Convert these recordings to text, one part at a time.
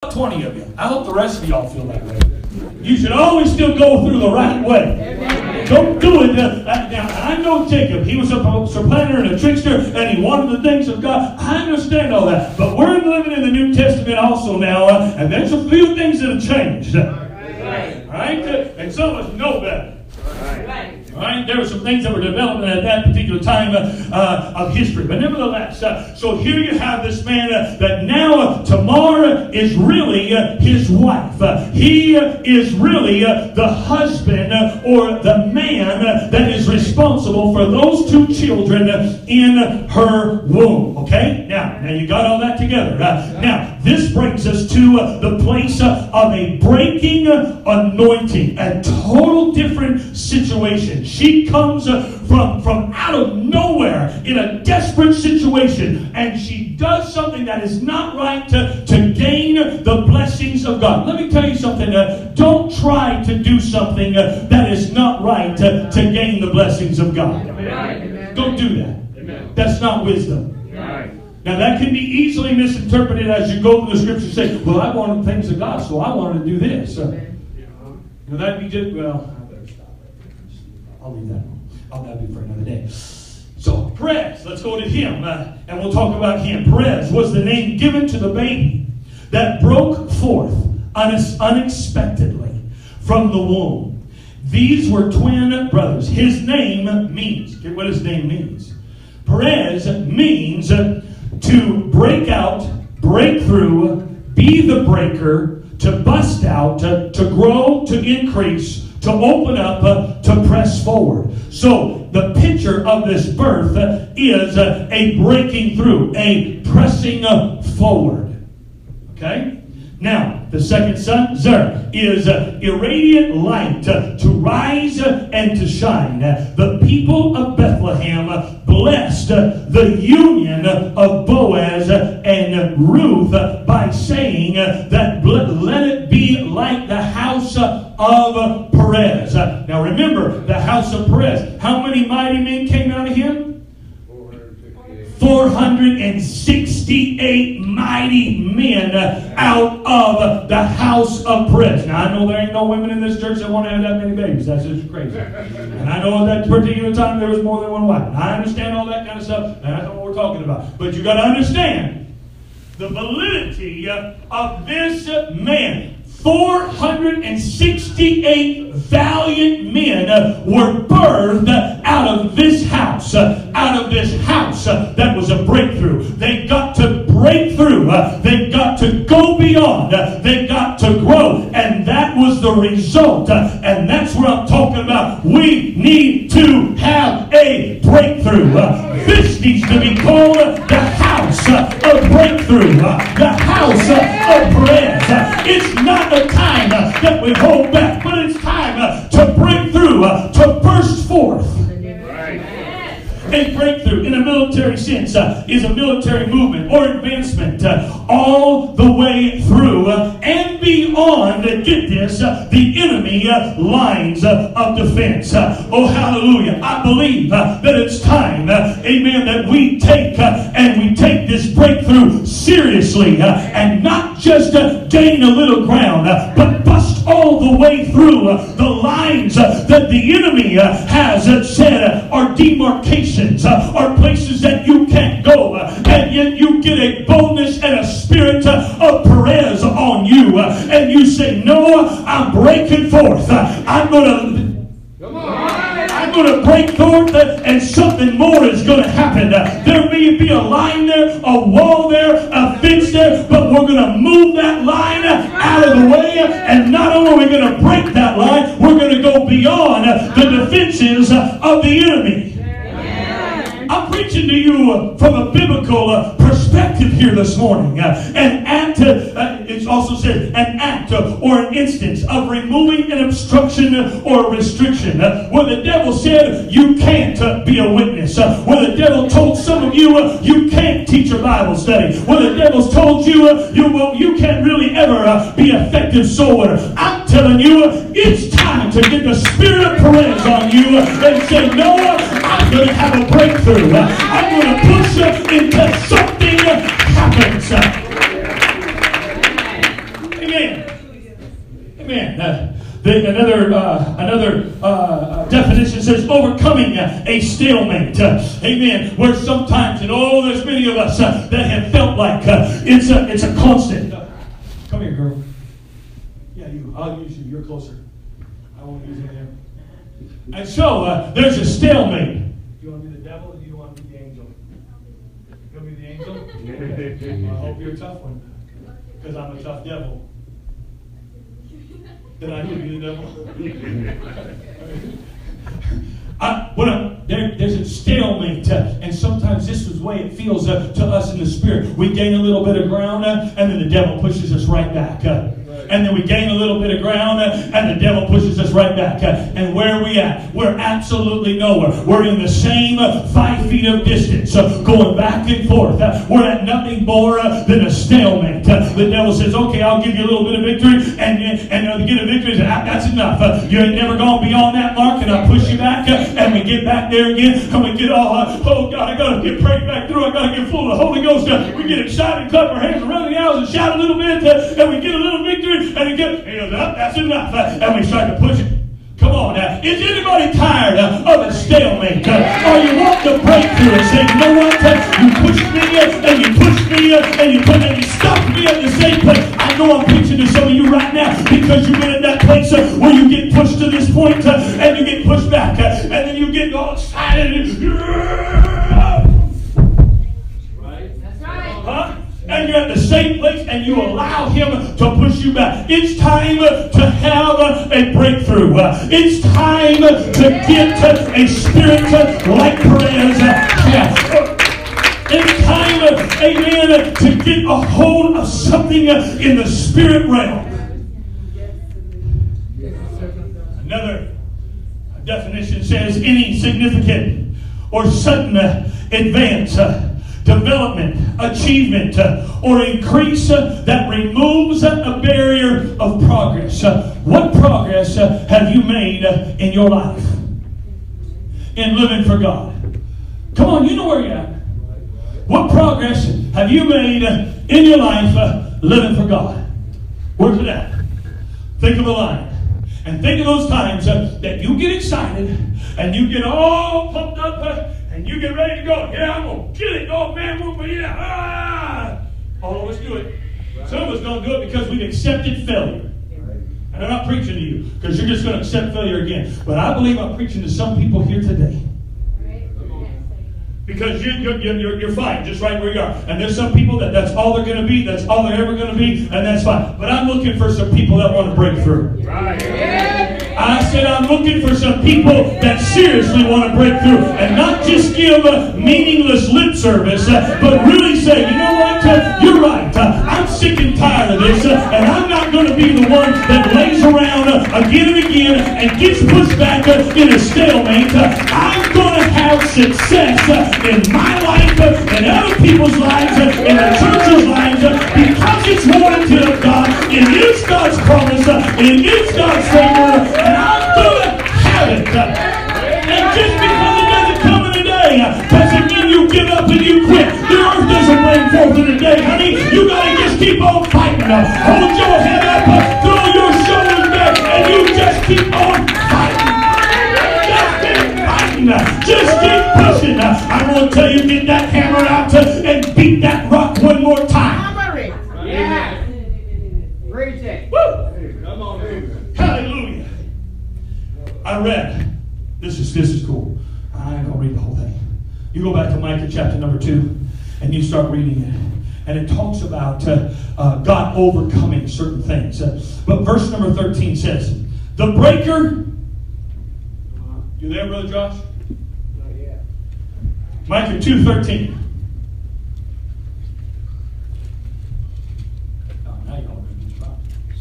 about 20 of you. I hope the rest of y'all feel that way. You should always still go through the right way. Don't do it. Now, I know Jacob. He was a supplanter and a trickster, and he wanted the things of God. I understand all that. But we're living in the New Testament also now, and there's a few things that have changed. Right? And some of us know better. Right? There were some things that were developing at that particular time of history. But nevertheless, so here you have this man that now Tamar is really his wife. He is really the husband or the man that is responsible for those two children in her womb. Okay? Now you got all that together. Now, this brings us to the place of a breaking anointing. A total different situation. She comes from out of nowhere in a desperate situation, and she does something that is not right to gain the blessings of God. Let me tell you something. Don't try to do something that is not right to gain the blessings of God. Don't do that. That's not wisdom. Now that can be easily misinterpreted as you go through the scripture and say, well, I wanted things of God, so I wanted to do this. That'd be just, well, I better stop right there. I'll leave that alone. That'll be for another day. So, Perez, let's go to him, and we'll talk about him. Perez was the name given to the baby that broke forth unexpectedly from the womb. These were twin brothers. His name means, get what his name means. Perez means to break out, break through, be the breaker, to bust out, to grow, to increase, to open up, to press forward. So the picture of this birth is a breaking through, a pressing forward. Okay? Now, the second son, Zer, is irradiant light to rise and to shine. The people of Bethlehem blessed the union of Boaz and Ruth by saying that let it be like the house of Perez. Now remember, the house of Perez. How many mighty men came out of him? 468 mighty men out of the house of Perez. Now, I know there ain't no women in this church that want to have that many babies. That's just crazy. And I know at that particular time there was more than one wife. I understand all that kind of stuff, and that's not what we're talking about. But you got to understand the validity of this man. 468 valiant men were birthed out of this house. Out of this house that was a breakthrough. They got to break through. They got to go beyond. They got to grow. And that was the result. And that's what I'm talking about. We need to have a breakthrough. This needs to be called the house of breakthrough. The house of Perez. It's not a time that we hold back, but it's time to break through, to burst forth. A breakthrough in a military sense is a military movement or advancement all the way through and beyond, get this, the enemy lines of defense. Oh, hallelujah. I believe that it's time, amen, that we take this breakthrough seriously and not just gain a little ground, but bust all the way through the lines that the enemy has said are demarcations. Are places that you can't go, and yet you get a boldness and a spirit of Perez on you, and you say, no, I'm breaking forth. I'm going to break forth, and something more is going to happen. There may be a line there, a wall there, a fence there, but we're going to move that line out of the way, and not only are we going to break that line, we're going to go beyond the defenses of the enemy. I'm preaching to you from a biblical perspective here this morning. An act, it's also said, an act or an instance of removing an obstruction or a restriction. Where the devil said, you can't be a witness. Where the devil told some of you, you can't teach a Bible study. Where the devil's told you, you can't really ever be an effective soul winner. I'm telling you, it's time to get the spirit of Perez on you and say, no, I'm going to have a breakthrough. I'm going to push until something happens. Amen. Another definition says overcoming a stalemate. Amen. Where sometimes, and there's many of us that have felt like it's a constant. Come here, girl. Yeah, you. I'll use you. You're closer. I won't use him. And so there's a stalemate. Do you want to be the devil, or do you want to be the angel? You want to be the angel? Well, I hope you're a tough one, because I'm a tough devil. Then I could be the devil. There's a stalemate, and sometimes this is the way it feels to us in the spirit. We gain a little bit of ground, and then the devil pushes us right back. And then we gain a little bit of ground, and the devil pushes us right back. And where are we at? We're absolutely nowhere. We're in the same 5 feet of distance, going back and forth. We're at nothing more than a stalemate. The devil says, okay, I'll give you a little bit of victory, and to get a victory, that's enough. You ain't never gone beyond that mark, and I push you back, and we get back there again, and we get all, oh God, I got to get prayed back through, I got to get full of the Holy Ghost. We get excited, clap our hands around the aisles, and shout a little bit, and we get a little victory. And again, that's enough. And we start to push it. Come on now. Is anybody tired of a stalemate? Or you want the breakthrough and say, you know what? You pushed me and you pushed me and you stopped me at the same place. I know I'm preaching to some of you right now because you've been in that place where you get pushed to this point and you get pushed back and then you get all excited. Right? That's right. Huh? And you're at the same place and you allow him to push you back. It's time to have a breakthrough. It's time to get a spirit like Perez. It's time, amen, to get a hold of something in the spirit realm. Another definition says any significant or sudden advance, development, achievement, or increase that removes a barrier of progress. What progress have you made in your life in living for God? Come on, you know where you're at. What progress have you made in your life living for God? Where's it at? Think of a line. And think of those times that you get excited and you get all pumped up and you get ready to go. Yeah, I'm going to get it. Oh, man, all of us do it. Some of us don't do it because we've accepted failure. And I'm not preaching to you because you're just going to accept failure again. But I believe I'm preaching to some people here today. Because you're fine just right where you are. And there's some people that's all they're going to be, that's all they're ever going to be, and that's fine. But I'm looking for some people that want to break through. Right. I said I'm looking for some people that seriously want to break through. And not just give meaningless lip service, but really say, you know what? You're right. I'm sick and tired of this. And I'm not going to be the one that lays around again and again and gets pushed back in a stalemate. I'm going to have success in my life, in other people's lives, in the church's lives, because it's warranted of God. It is God's promise. It is God's favor, and I'm going to have it. And just because it doesn't come in a day doesn't mean you give up and you quit. The earth doesn't rain forth in a day, honey. You got to just keep on fighting. Hold your head up, throw your shoulders back, and you just keep on fighting. Just keep pushing. I'm going to tell you, get that hammer out and beat that rock one more time. Yeah. Preach it. Woo. Come on. Hallelujah. I read. This is cool. I ain't going to read the whole thing. You go back to Micah chapter number 2 and you start reading it. And it talks about God overcoming certain things. But verse number 13 says, the breaker. You there, Brother Josh? Not yet. Micah 2:13. Oh, now you're all ready to try.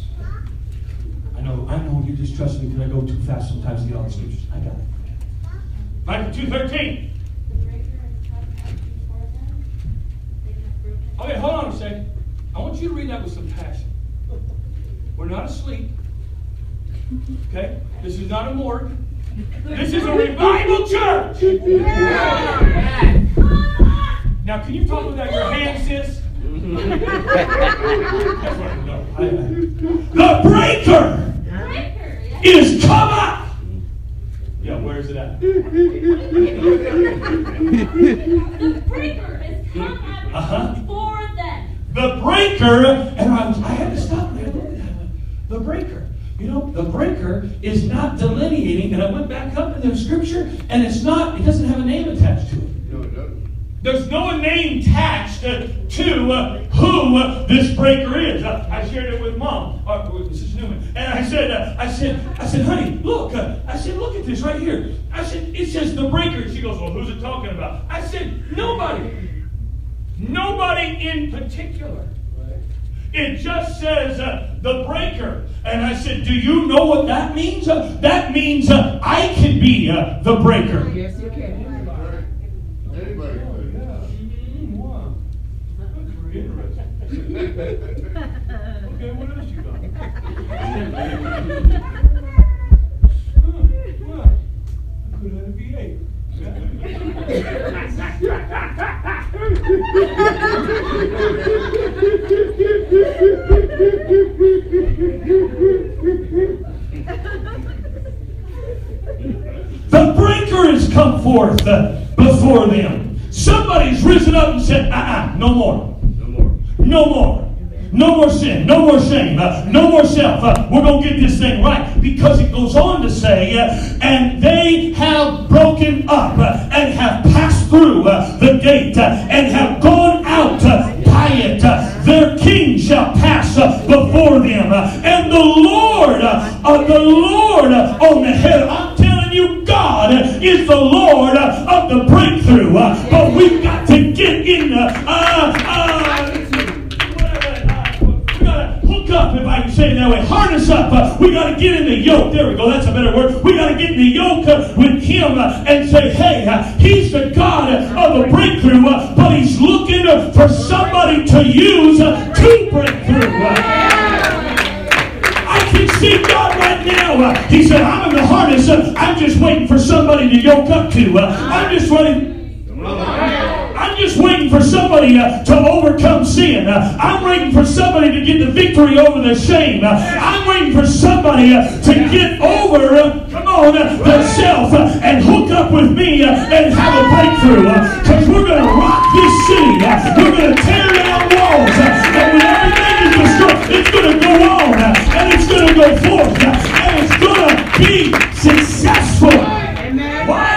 I know you just trust me because I go too fast sometimes to get all the scriptures. I got it. Micah 2:13. Okay, hold on a second. I want you to read that with some passion. We're not asleep. Okay? This is not a morgue. This is a revival church. Now, can you talk without your hands, sis? That's what I know. The breaker is come up. Yeah, where is it at? The breaker has come up before them. The breaker, and I had to stop there. Look at that one. The breaker. You know, the breaker is not delineating, and I went back up in the scripture, and it doesn't have a name attached to it. No, it doesn't. There's no name attached to who this breaker is. I shared it with Mom, with Mrs. Newman, and I said, honey, look. I said, look at this right here. I said, it says the breaker. She goes, well, who's it talking about? I said, nobody in particular. It just says the breaker. And I said, do you know what that means? That means I can be the breaker. Yes, you can. Anybody. Wow. That's very interesting. Okay, what else you got? Well, I could have had a VA. The breaker has come forth before them. Somebody's risen up and said, no more. No more. No more sin. No more shame. No more self. We're going to get this thing right. Because it goes on to say, and they have broken up and have passed through the gate and have gone out by it. Their king shall pass before them. And the Lord on the head. I'm telling you, God is the Lord of the breakthrough. But we've got to get in up, if I can say it that way. Harness up. We got to get in the yoke. There we go. That's a better word. We got to get in the yoke with Him and say, hey, He's the God of the breakthrough, but He's looking for somebody to use to break through. I can see God right now. He said, I'm in the harness. I'm just waiting for somebody to yoke up to. I'm just waiting for somebody to overcome sin. I'm waiting for somebody to get the victory over the shame. I'm waiting for somebody to get over, the self and hook up with me and have a breakthrough. Because we're going to rock this city. We're going to tear down walls. And when everything is destroyed, it's going to go on. And it's going to go forth. And it's going to be successful. Why?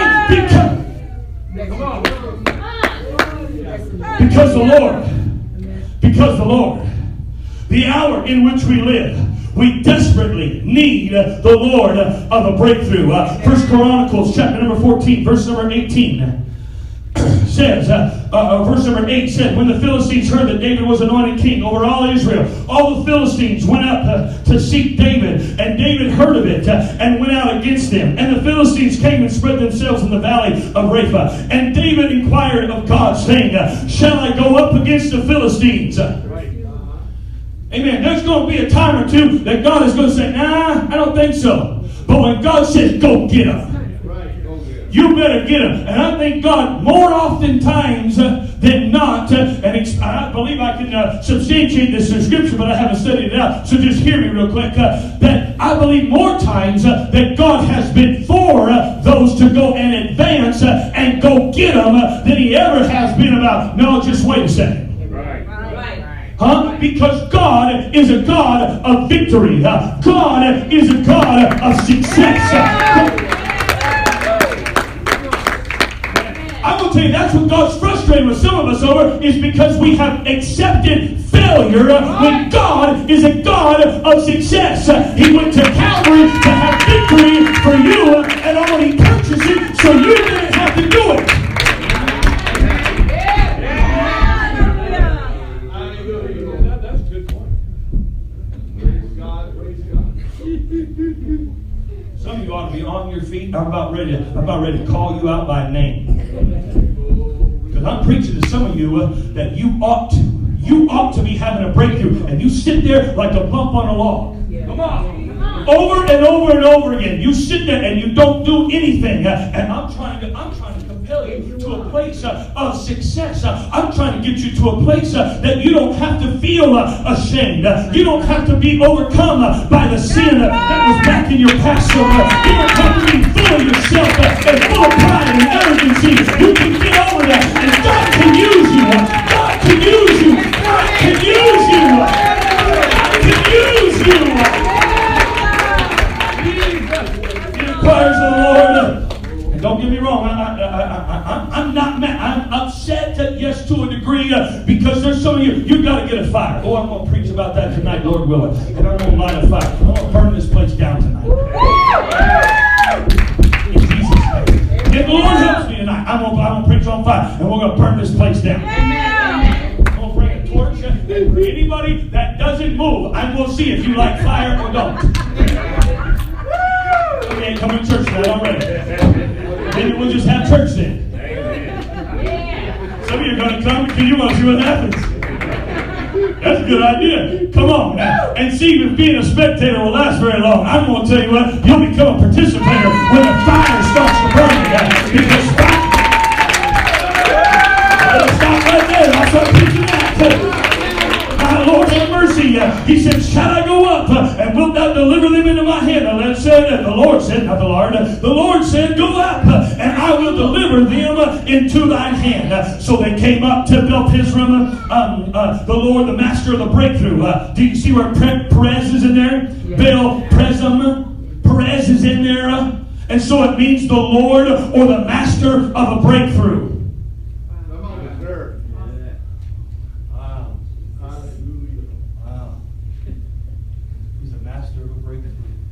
Because the Lord, the hour in which we live, we desperately need the Lord of a breakthrough. 1 Chronicles chapter number 14, verse number 18 says, verse number 8 said, when the Philistines heard that David was anointed king over all Israel, all the Philistines went up to seek David, and David heard of it and went out against them. And the Philistines came and spread themselves in the valley of Rapha. And David inquired of God, saying, shall I go up against the Philistines? Amen. There's going to be a time or two that God is going to say, nah, I don't think so. But when God says, go get them, you better get them. And I think God, more oftentimes than not, and I believe I can substantiate this in Scripture, but I haven't studied it out, so just hear me real quick, that I believe more times that God has been for those to go and advance and go get them than He ever has been about, no, just wait a second. Huh? Because God is a God of victory. God is a God of success. I'm going to tell you, that's what God's frustrated with some of us over, is because we have accepted failure when God is a God of success. He went to Calvary to have victory for you and already purchased it, so you didn't have to do it. That's a good point. Praise God, praise God. Some of you ought to be on your feet. I'm about ready to call you out by name. Because I'm preaching to some of you that you ought to be having a breakthrough, and you sit there like a bump on a log. Come on. Over and over and over again. You sit there and you don't do anything. And I'm trying to compel tell you to a place of success. I'm trying to get you to a place that you don't have to feel ashamed. You don't have to be overcome by the sin that was back in your past. So you don't have to be full of yourself and full of pride and arrogance. You can get over that, and God can use you. God can use you. God can use you. God can use you. It requires the Lord. And don't get me wrong, I'm not mad. I'm upset, yes, to a degree, because there's some of you got to get a fire. Oh, I'm going to preach about that tonight, Lord willing. And I'm going to light a fire. I'm going to burn this place down tonight. In Jesus' name. If the Lord helps me tonight, I'm going to preach on fire, and we're going to burn this place down. I'm going to bring a torch, and for anybody that doesn't move, I'm going to see if you like fire or don't. Okay, come to church tonight. I'm ready. Maybe we'll just have church then. Some of you are going to come because you want to see what happens. That's a good idea. Come on now. And see if being a spectator will last very long. I'm going to tell you what, you'll become a participator when the fire starts to burn. Because fire... Stop right there. I'll start preaching that. My Lord have mercy. He said, shall I go up and wilt thou deliver them into my hand? And then said, the Lord said, not the Lord, the Lord said, go up and I will deliver them into thine hand. So they came up to Belpisram, the Lord, the master of the breakthrough. Do you see where Perez is in there? Belpisram, Perez is in there. And so it means the Lord or the master of a breakthrough. Come on, sir. Wow. Wow. He's a master of a breakthrough.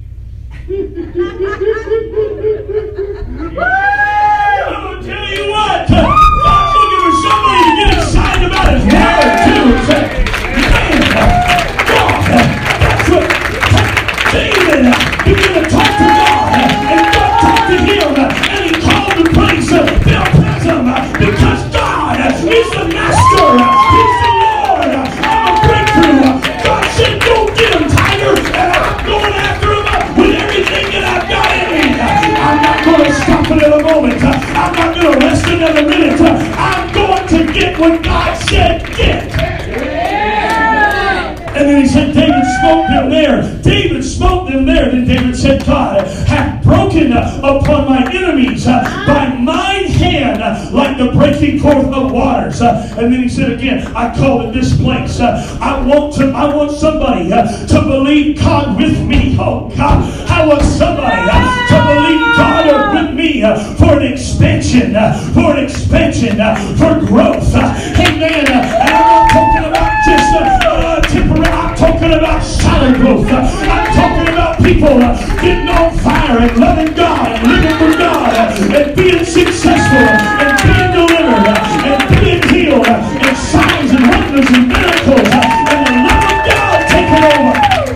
I'm going to tell you what. God's looking for somebody to get excited about his word too. And say, man, God, that's what David began to talk to God. And God talked to him. And he called the place Belpism. Because God is the master. He's the Lord of a breakthrough. God said, go get him, Tiger. And I'm going after him with everything that I've got in me. I'm not going to stop it in a moment. I'm not going to rest another minute. I'm going to get what God said get. And then he said, David smote them there. David smote them there. Then David said, God hath broken upon my enemies by mine hand like the breaking forth of waters. And then he said again, I call it this place. I want somebody to believe God with me. Oh God, I want somebody to believe God with me for an expansion, for growth. Amen. And I'm not talking about just temporary. I'm talking about solid growth. I'm talking about people getting on fire and loving God and living for God and being successful and being delivered and being healed and signs and wonders and miracles and the love of God taking over.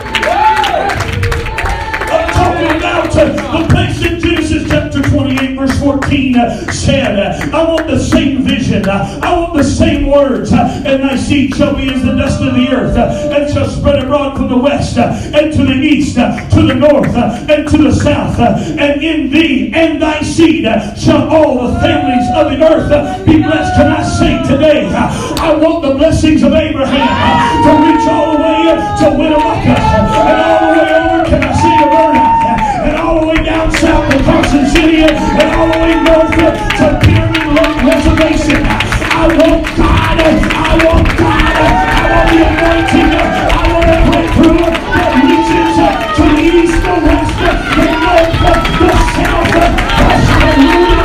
I'm talking about the place in Genesis chapter 28 verse 14 said, I want the same vision. I want the same words. And thy seed shall be as the dust of the earth and shall spread abroad from the west and to the east, to the north and to the south. And in thee and thy seed shall all the families of the earth be blessed. Can I say today, I want the blessings of Abraham to reach all the way to Winnemucca and all the way over, can I say, to Burnout and all the way down south to Carson City and all the way north to Pyramid Lake Reservation. I want God. I want God. I want the anointing. I want a breakthrough that reaches to the east, the west, the north, the south. Hallelujah.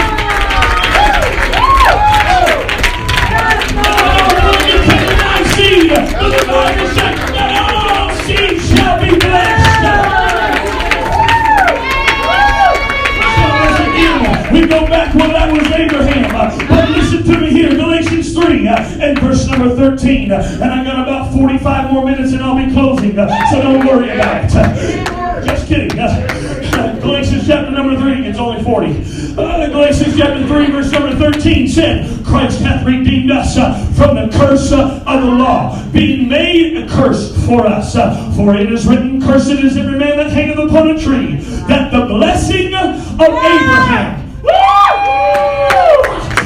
The Bible said that all seed shall be blessed. We go back when that was Abraham. But listen to me here, Galatians 3 and verse number 13. And I got about 45 more minutes and I'll be closing. So don't worry about it. Just kidding. Galatians chapter number 3, it's only 40. Galatians chapter 3 verse number 13 said, Christ hath redeemed us from the curse of the law, being made a curse for us. For it is written, cursed is every man that hangeth upon a tree, that the blessing of Abraham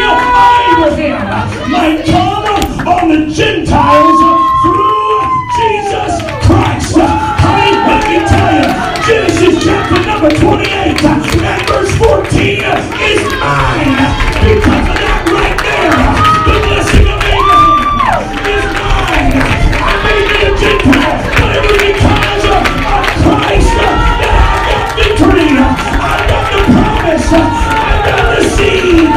Abraham might come on the Gentiles through Jesus Christ. Honey, let me tell you, Genesis chapter number 28 and verse 14 is mine. Because of that right there, the blessing of Abraham is mine. I may be a Gentile, but it was because of Christ that I got victory. I got the promise. I got the seed.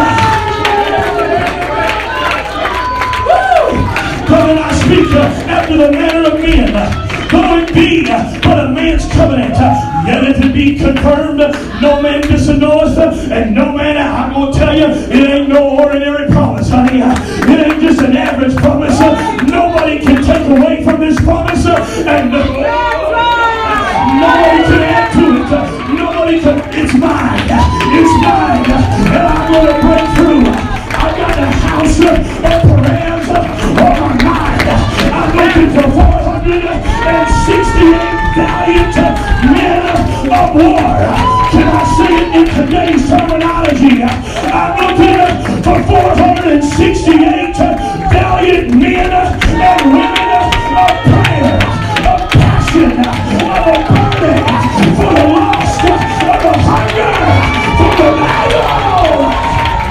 Woo! But when I speak after the manner of men, though it be but a man's covenant, yet if it be confirmed, no man disannulleth, and no man out. I'm going to tell you, it ain't no ordinary promise, honey. It ain't just an average promise. Nobody can take away from this promise, and nobody can add to it. Nobody can. It's mine. It's mine, and I'm going to break through. I got a house of Perez on my mind. I'm looking for 468 valiant men of war. Can I say it in today's terminology? I'm looking for 468 valiant men and women of prayer, of passion, of a burning for the lost, of a hunger for the battle.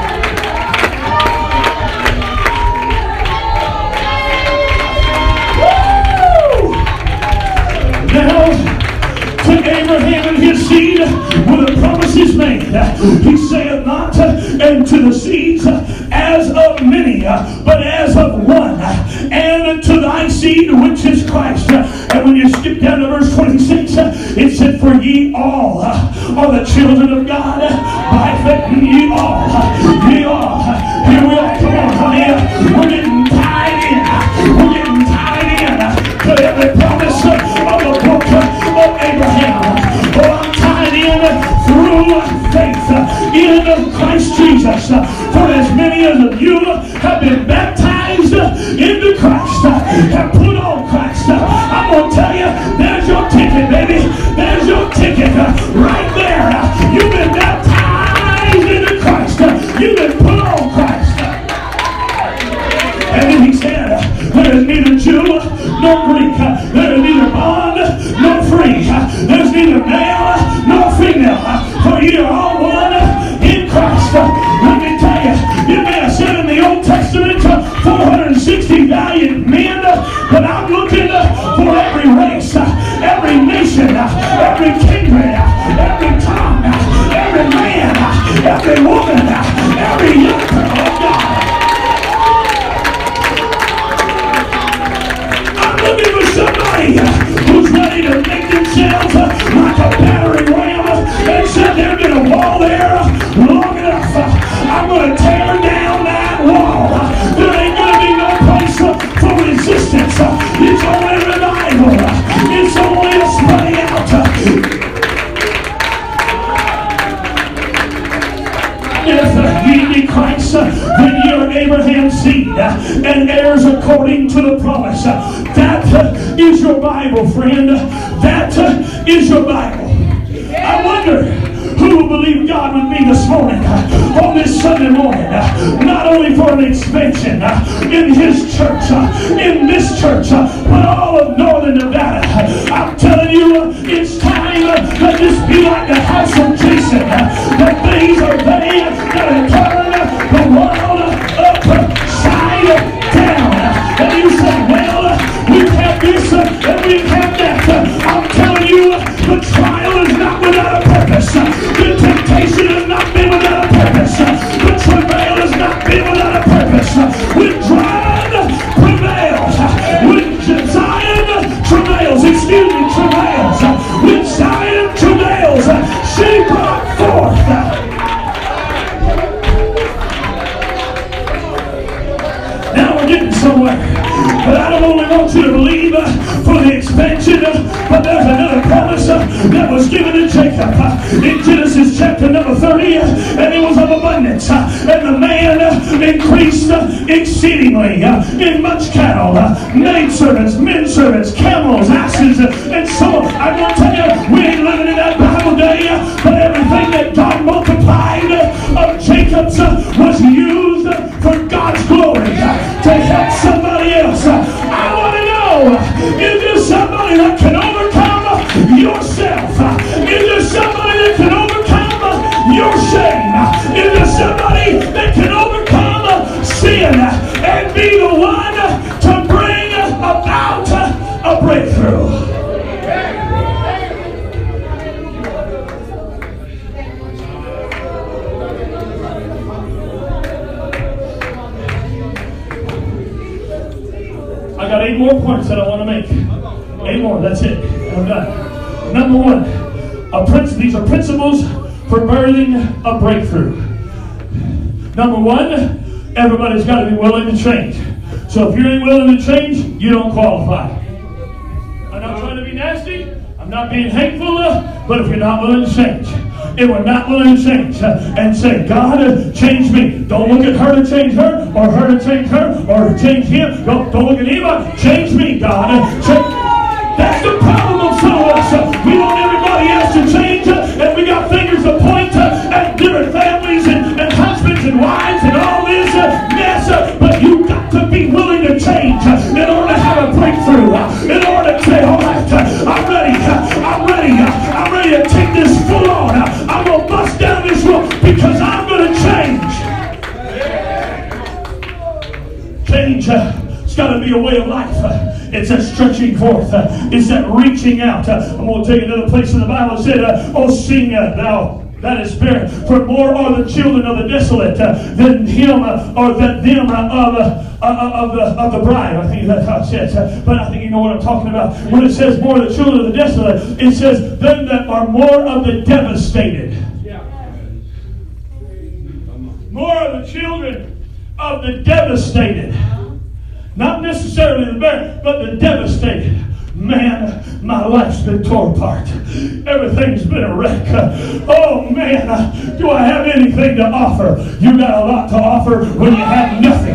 Now, to Abraham and his seed were the promises made. He saith not, and to the seeds as of many, but as of one, and to thy seed which is Christ. And when you skip down to verse 26, it said, for ye all are the children of God by faith. Ye all. Here we are. Come on, honey. We're getting tied in. We're getting tied in to every promise of the book of Abraham. Oh, I'm tied in through faith in Christ Jesus. For as many of you have been baptized into Christ, have put on Christ. I'm going to tell you, there's your ticket, baby. There's your ticket right there. You've been baptized into Christ. You've been put on Christ. And then he said, there is neither Jew nor Greek. There is neither bond nor free. There's neither male nor female. For ye are all one in Christ. Let me tell you, it may have said in the Old Testament 460 valiant men, but I'm looking for every race, every nation, every kindred, every tongue, every man, every woman, every young girl of God. Looking for somebody who's ready to make themselves like a battering ram and said they're going to wall there long enough. I'm going to tear down that wall. There ain't going to be no place for resistance. It's only revival. It's only a spreading out. If ye be Christ, then ye are Abraham's seed and heirs according to the promise. That is your Bible, friend. That is your Bible. I wonder who will believe God with me this morning, on this Sunday morning, not only for an expansion in his church, in this church, but all of Northern Nevada. I'm telling you, it's time that this be like the house of Jason, that things are they that turn the world upside down. And you say, well, we've had this and we've had that. I'm telling you, the trial is not without a purpose. The temptation has not been without a purpose. The travail has not been without a purpose. When Zion prevails, when Zion travails, when Zion travails, she brought forth. Now we're getting somewhere. But I don't only want you to believe for the expansion, but there's another promise that was given to Jacob in Genesis chapter number 30, and it was of abundance. And the man increased exceedingly in much cattle, maidservants, men servants, camels, asses, and so on. I'm going to tell you, we ain't living in that Bible day, but everything that God multiplied of Jacob's was used breakthrough. I got 8 more points that I want to make. 8 more, that's it. I'm done. Number 1, these are principles for birthing a breakthrough. Number 1, everybody's got to be willing to change. So if you ain't willing to change, you don't qualify. I'm not trying to be nasty. I'm not being hateful. But if you're not willing to change, if we're not willing to change and say, God, change me. Don't look at her to change her, or her to change her, or change him. Don't look at anybody. Change me, God. That's the problem of some of us. We want everybody else to change, and we got fingers to point at different families and husbands and wives and all this mess. But you got to be willing to change in order to have a breakthrough. In order to say, all right, I'm ready to take this full on. I'm going to bust down this room because I'm going to change. Change, it's got to be a way of life. It's that stretching forth. It's that reaching out. I'm going to tell you another place in the Bible. It said, oh, sing thou that is spared. For more are the children of the desolate than him or than them of the bride. I think that's how it says. But I think you know what I'm talking about. When it says more of the children of the desolate, it says them that are more of the devastated. More of the children of the devastated. Not necessarily the bad, but the devastated. Man, my life's been torn apart. Everything's been a wreck. Oh man, do I have anything to offer? You got a lot to offer when you have nothing.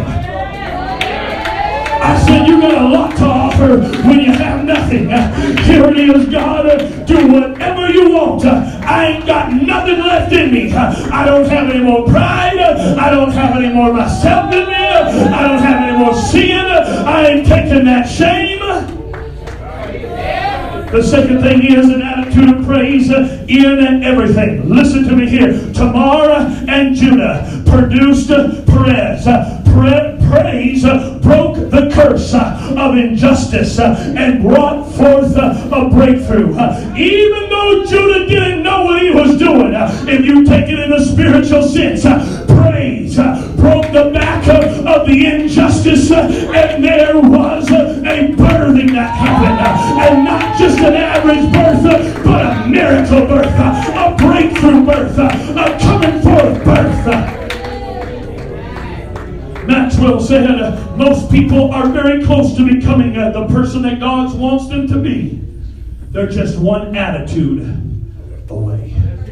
I said you got a lot to offer when you have nothing. Here it is, God, do whatever you want. I ain't got nothing left in me. I don't have any more pride. I don't have any more myself in me. I don't have any more sin. I ain't taking that shame. The second thing is an attitude of praise in everything. Listen to me here. Tamar and Judah produced Perez. Praise broke the curse of injustice and brought forth a breakthrough. Even though Judah didn't know what he was doing, if you take it in a spiritual sense, praise broke the back of the injustice, and there was a birthing that happened. And not just an average birth, but a miracle birth, a breakthrough birth, a coming forth birth. Maxwell said, most people are very close to becoming the person that God wants them to be. They're just one attitude away.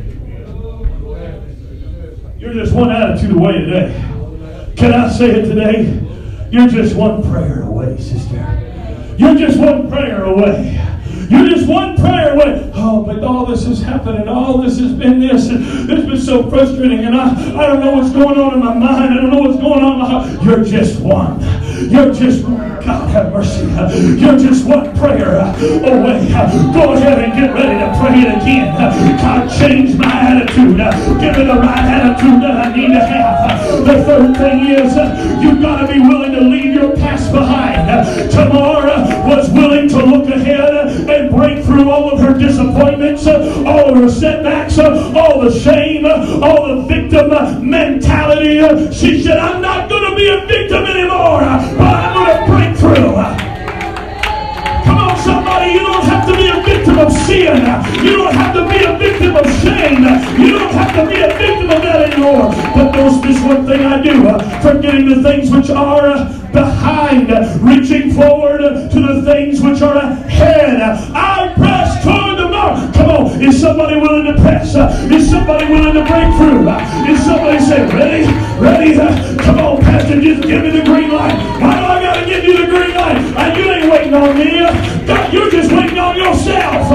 You're just one attitude away today. Can I say it today? You're just one prayer away, sister. You're just one prayer away. You're just one prayer away. Oh, but all this has happened, and all this has been this, and it's been so frustrating, and I don't know what's going on in my mind. I don't know what's going on in my heart. You're just one. You're just, God have mercy. You're just one prayer away. Go ahead and get ready to pray it again. God, change my attitude. Give me the right attitude that I need to have. The third thing is, you've got to be willing to leave your past behind. Tamar was willing to look ahead and break through all of her disappointments, all of her setbacks, all the shame, all the victim mentality. She said, I'm not going to be a victim anymore, but I'm going to break through. Come on, somebody, you don't have to be a victim of sin. You don't have to be a victim of shame. You don't have to be a victim of that anymore. But there's this one thing I do, forgetting the things which are behind, reaching forward to the things which are ahead. I press toward the mark. Come on, is somebody willing to press? Is somebody willing to break through? Is somebody say, ready? Ready? Come on, Pastor, just give me the green light. Why do I got to give you the green light? And you ain't waiting on me. God, you're just waiting on yourself.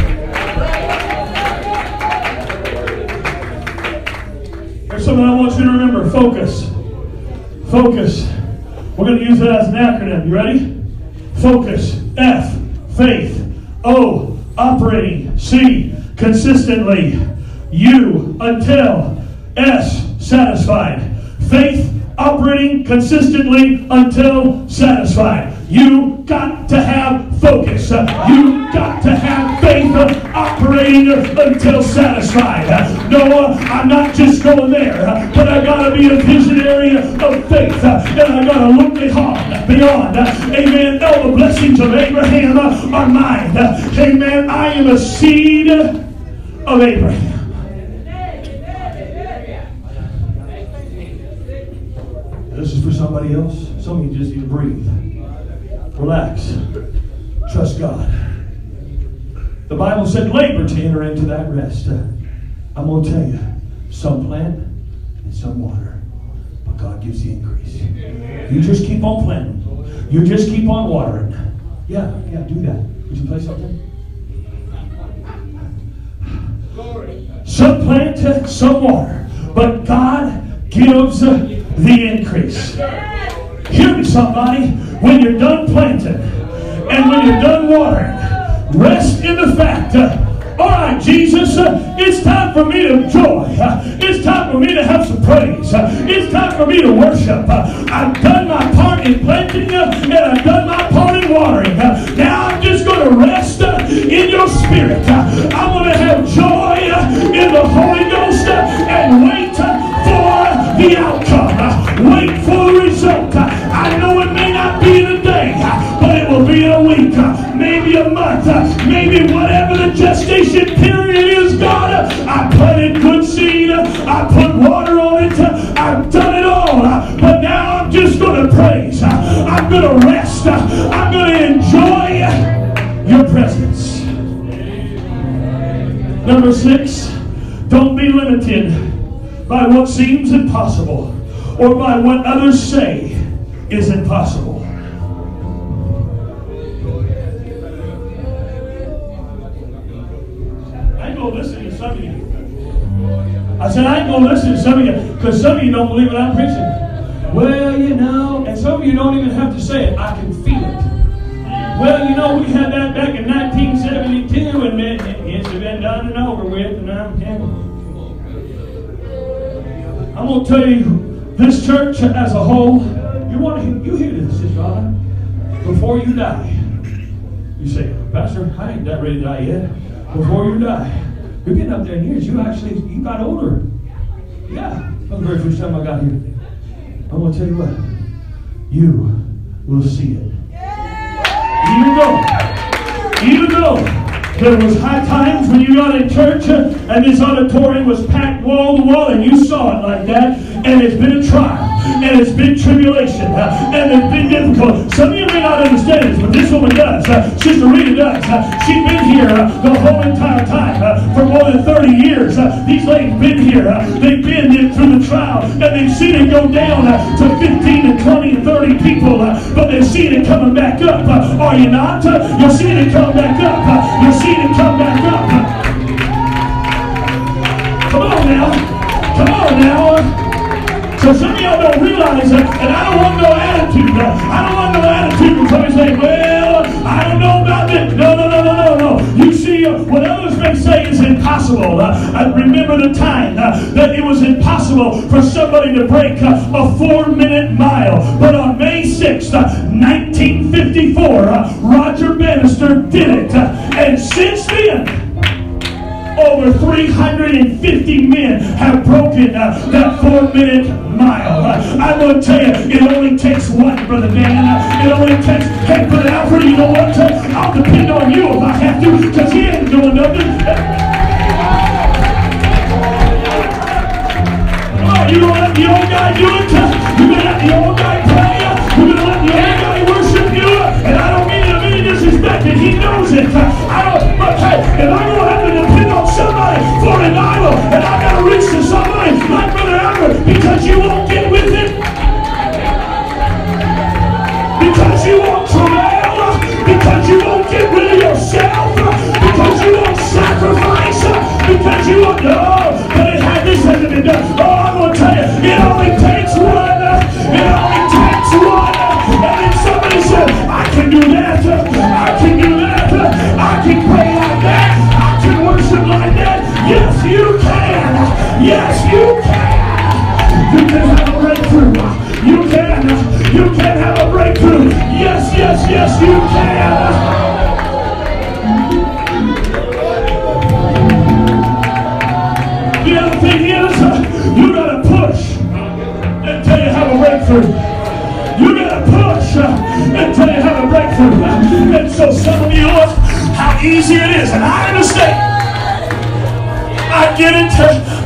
Here's something I want you to remember. Focus. Focus. We're going to use that as an acronym. You ready? Focus. F. Faith. O. Operating. C. Consistently. U. Until. S. Satisfied. Faith. Operating consistently until satisfied. You got to have focus. You've got to have faith operating until satisfied. No, I'm not just going there, but I got to be a visionary of faith, and I got to look beyond. Amen. All the blessings of Abraham are mine. Amen. I am a seed of Abraham. This is for somebody else. Some of you just need to breathe. Relax. Trust God. The Bible said labor to enter into that rest. I'm going to tell you, some plant and some water, but God gives the increase. You just keep on planting. You just keep on watering. Yeah, do that. Would you play something? Some plant, some water, but God gives the increase. Hear me, somebody. When you're done planting and when you're done watering, rest in the fact, all right, Jesus, it's time for me to joy. It's time for me to have some praise. It's time for me to worship. I've done my part in planting and I've done my part in watering. Now I'm just going to rest in your spirit. I'm going to have joy in the Holy Ghost and wait for the outcome. Wait for the result. I know it may not be in a day, but it will be in a week, maybe a month, maybe whatever the gestation period is, God. I planted good seed. I put water on it. I've done it all. But now I'm just going to praise. I'm going to rest. I'm going to enjoy your presence. Number 6, don't be limited by what seems impossible or by what others say is impossible. I ain't going to listen to some of you. I said, I ain't going to listen to some of you because some of you don't believe what I'm preaching. Well, you know, and some of you don't even have to say it. I can feel it. Well, you know, we had that back in 1972 and it's been done and over with. And I'm going to tell you, this church as a whole, you hear this, Sister Anna, before you die. You say, Pastor, I ain't that ready to die yet. Before you die, you're getting up there in years. You got older. Yeah, that's the very first time I got here. I'm going to tell you what, you will see it. Even though there was high times when you got in church and this auditorium was packed wall to wall and you saw it like that, and it's been a trial and it's been tribulation and it's been difficult. Some of you may not understand this, but this woman does. Sister Rita does. She's been here the whole entire time for more than 30 years. These ladies been here. They've been through the trial and they've seen it go down to 15 and 20 and 30 people, but they've seen it coming back up. Are you not? You're seeing it come back up. You're seeing it come back up. Come on now. So some of y'all don't realize that, and I don't want no attitude. I don't want no attitude when somebody say, well, I don't know about this. No. You see, what others may say is impossible. I remember the time that it was impossible for somebody to break a 4-minute mile. But on May 6th, 1954, Roger Bannister did it. And since then, over 350 men have broken that 4-minute mile. I'm going to tell you, it only takes one, Brother Dan. It only takes, hey, Brother Alfred, you know what? I'll depend on you if I have to, because he ain't doing nothing. Come on, you going to let the old guy do it? You're going to let the old guy pray? You're going to let the old guy worship you? And I don't mean to be disrespected. He knows it. But hey, if I'm going to have to depend on somebody for revival, and I got to reach to somebody like Brother Albert, because you won't get with it, because you won't travail, because you won't get rid of yourself, because you won't sacrifice, because you won't know, but this hasn't been done. Oh, I'm going to tell you, it only takes one. It only for some of you how easy it is. And I understand. I get it.